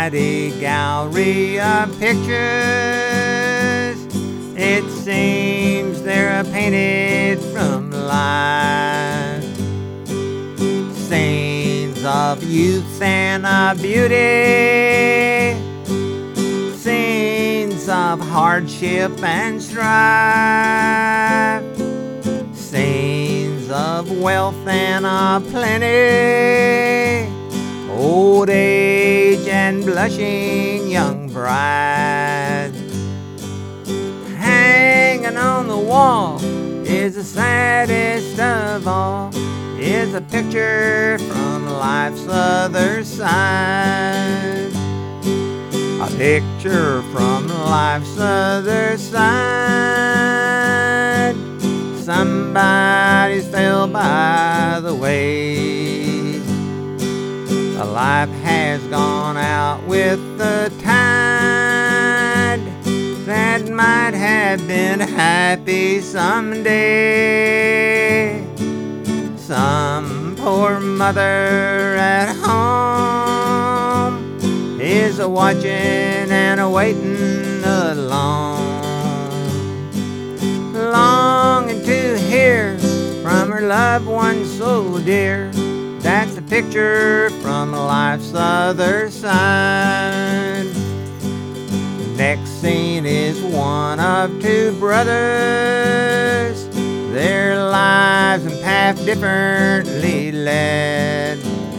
mighty gallery of pictures. It seems they're painted from life. Scenes of youth and of beauty, scenes of hardship and strife, scenes of wealth and of plenty, old age and blushing young bride. Hanging on the wall is the saddest of all, is a picture from life's other side. A picture from life's other side. Somebody's fell by the way. A life has gone out with the tide that might have been happy someday. Some poor mother at home is a-watching and a-waiting alone, longing to hear from her loved one so dear. That's a picture from life's other side. Next scene is one of two brothers, their lives and path differently led.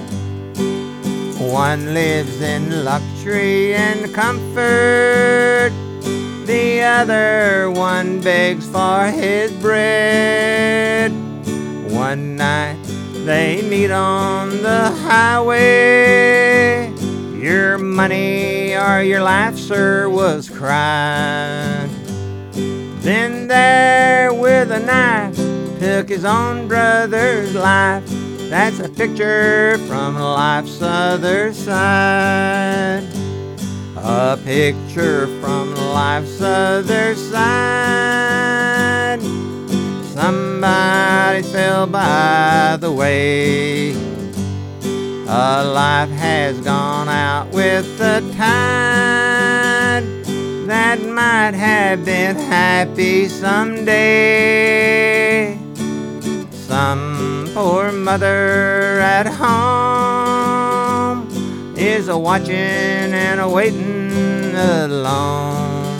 One lives in luxury and comfort, the other one begs for his bread. One night they meet on the highway. Your money or your life, sir, was cried. Then there with a knife took his own brother's life. That's a picture from life's other side. A picture from life's other side. Somebody fell by the way. A life has gone out with the tide that might have been happy someday. Some poor mother at home is a-watching and a-waiting alone,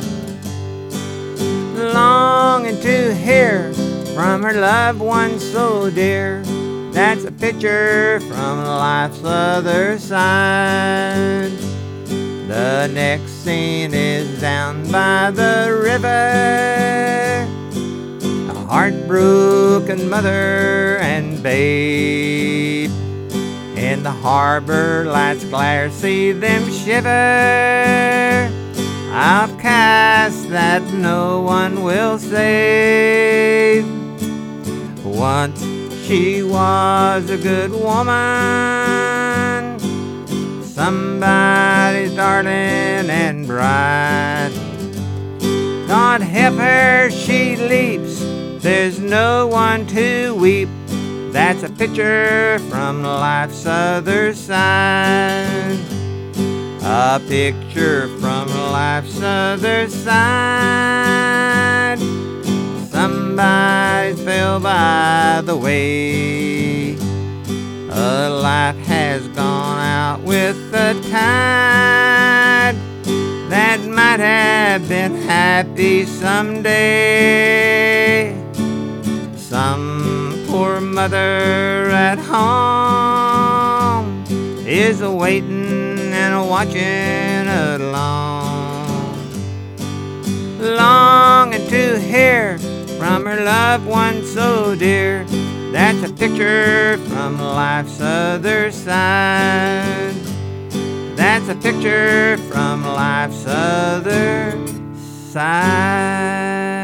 longing to hear from her loved one so dear. That's a picture from life's other side. The next scene is down by the river, a heartbroken mother and babe. In the harbor lights glare, see them shiver, outcasts that no one will save. Once she was a good woman, somebody's darling and bright. God help her, she leaps, there's no one to weep. That's a picture from life's other side. A picture from life's other side. Somebody fell by the way. A life has gone out with the tide that might have been happy someday. Some poor mother at home is a-waiting and a-watching alone, longing to hear from her loved one so dear. That's a picture from life's other side. That's a picture from life's other side.